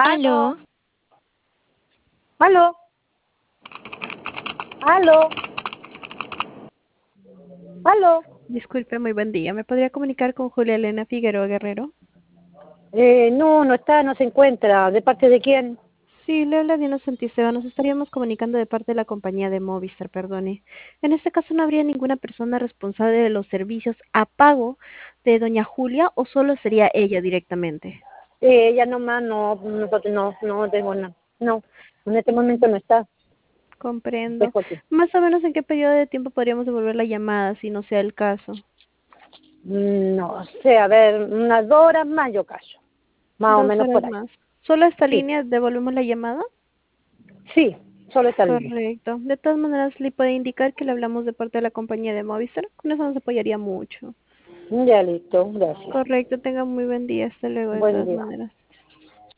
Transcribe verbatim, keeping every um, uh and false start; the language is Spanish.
Aló, Aló, aló, aló, aló. disculpe, muy buen día. ¿Me podría comunicar con Julia Elena Figueroa Guerrero? Eh, no, no está, no se encuentra. ¿De parte de quién? Sí, le habla Diana Santisteban. Nos estaríamos comunicando de parte de la compañía de Movistar, perdone. En este caso, ¿no habría ninguna persona responsable de los servicios a pago de doña Julia o solo sería ella directamente? Eh, ella nomás, no, nosotros no, no tengo nada. No, en este momento no está. Comprendo. Dejo aquí. Más o menos en qué periodo de tiempo podríamos devolver la llamada, si no sea el caso. Mm, No sé, a ver, unas dos horas más yo callo. Más o Dos menos horas por ahí. más. ¿Solo a esta Sí, línea devolvemos la llamada? sí, solo esta línea. Correcto. De todas maneras, le puede indicar que le hablamos de parte de la compañía de Movistar. Con eso nos apoyaría mucho. Ya listo, gracias. Correcto. Tenga muy buen día. Hasta luego, de Buen todas día. maneras.